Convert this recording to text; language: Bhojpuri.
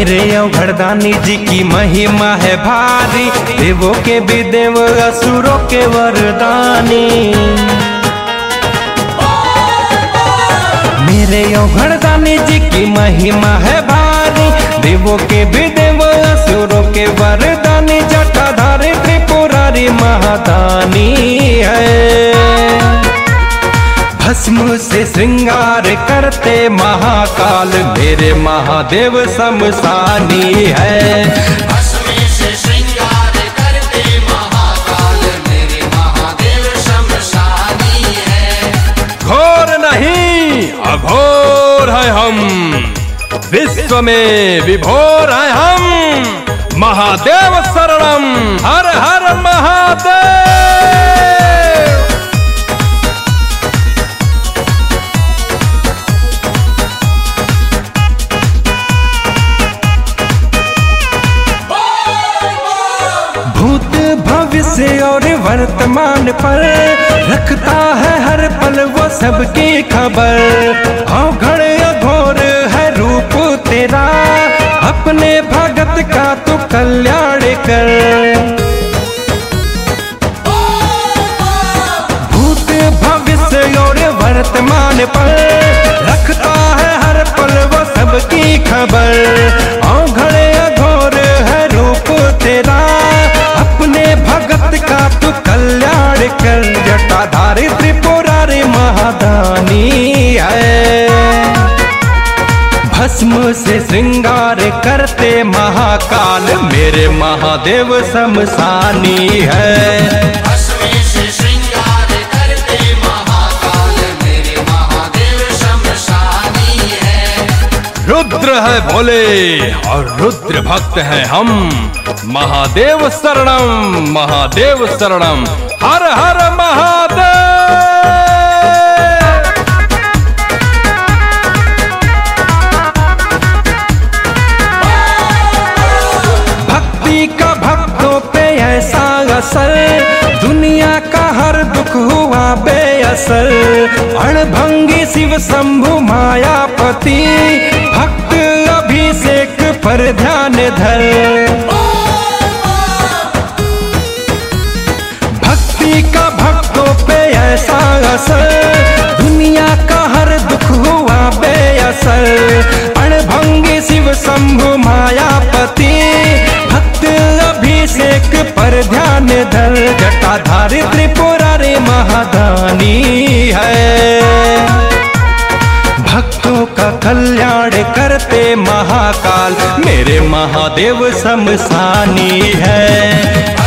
मेरे अवघड़दानी जी की महिमा है भारी, देवों के भी देव असुरों के वरदानी। मेरे अवघड़दानी जी की महिमा है भारी, देवों के भी देव असुरों के वरदानी। जटाधारी त्रिपुरारी महादानी है, भस्म से श्रृंगार करते महाकाल, मेरे महादेव शमशानी है। भस्म से श्रृंगार करते महाकाल, मेरे महादेव शमशानी है। घोर नहीं अघोर है हम, विश्व में विभोर है हम, महादेव शरणम हर हर महादेव। भूत भविष्य और वर्तमान पर रखता है हर पल वो सबकी खबर। अवघड़ अघोर है रूप तेरा, अपने भगत का तू कल्याण कर। भूत भविष्य और वर्तमान पर रखता है हर पल वो सबकी खबर। अवघड़ अघोर है रूप तेरा, अपने भगत का तू कल्याण कर। जटाधारी त्रिपुरारी महादानी है, भस्म से श्रृंगार करते महाकाल, मेरे महादेव शमशानी है। भस्म से श्रृंगार करते महाकाल, मेरे महादेव शमशानी है। रुद्र है भोले और रुद्र भक्त हैं हम, महादेव शरणम महादेव शरणम हर हर महादेव। भक्ति का भक्तों पे ऐसा असर, दुनिया का हर दुख हुआ बेअसर। अणभंगी शिव शंभु मायापति, भक्त अभिषेक पर ध्यान धर। भक्ति का भक्तों पे ऐसा असर, दुनिया का हर दुख हुआ बेअसर। अणभंगी शिव शंभु मायापति, भक्त अभिषेक पर ध्यान धर। जटाधारी त्रिपुरारी महादानी है, भक्तों का कल्याण करते महाकाल, मेरे महादेव शमशानी है।